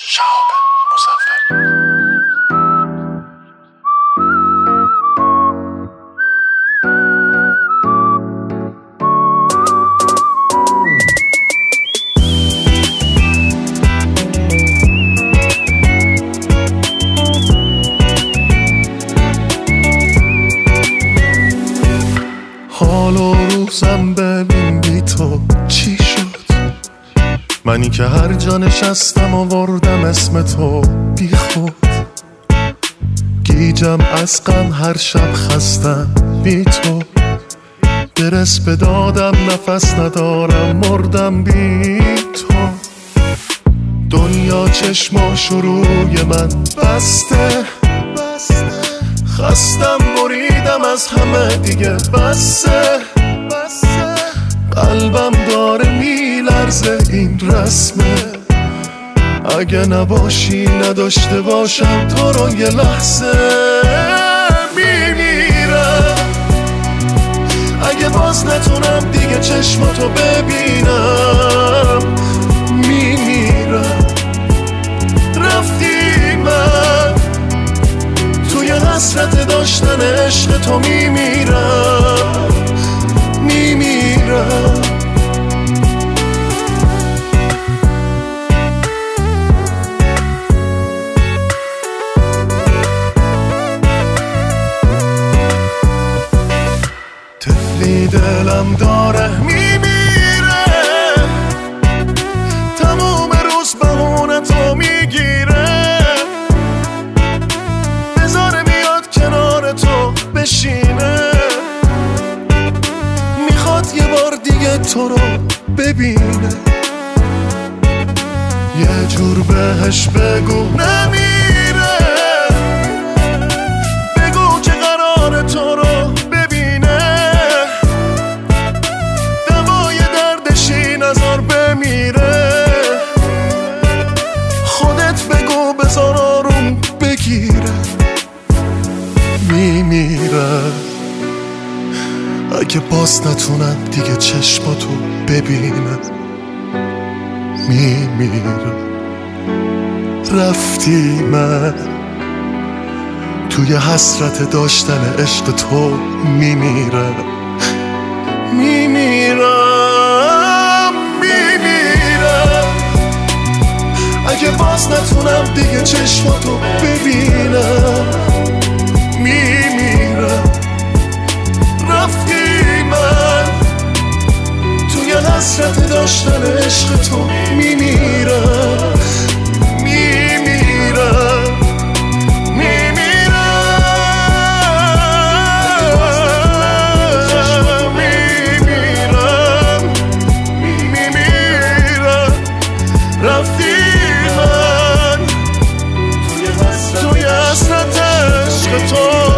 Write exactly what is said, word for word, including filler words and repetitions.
شهاب مظفری. حال و روزم ببین بی تو چی شد، منی که هر جا نشستم آوردم اسم تو بی خود. گیجم از غم هر شب خستم بی تو، برس به دادم نفس ندارم مردم بی تو. دنیا چشماشو روی من بسته، خستم بریدم از همه دیگه بسه. قلبم داره میلرزه این رسمه، اگه نباشی نداشته باشم تو رو یه لحظه. میمیرم اگه باز نتونم دیگه چشماتو ببینم. میمیرم رفتی من توی حسرت داشتن عشق تو. میمیرم میمیرم طفلی دلم داره میمیره، تموم روز بهونه تو میگیره. بذاره بیاد کنار تو بشینه، میخواد یه بار دیگه تو رو ببینه. یه جور بهش بگو نمیره، بگو که قرار تو رو ببینه. دوای دردشی نزار بمیره، خودت بگو بذار آروم بگیره. میمیره اگه باز نتونم دیگه چشماتو ببینم. میمیرم رفتی من توی حسرت داشتن عشق تو. میمیرم میمیرم میمیرم اگه باز نتونم دیگه چشماتو ببینم. میمیرم رفتی من توی حسرت داشتن عشق تو. میمیرم میمیرم میمیرم میمیرم میمیرم رفتی من توی حسرت عشق تو.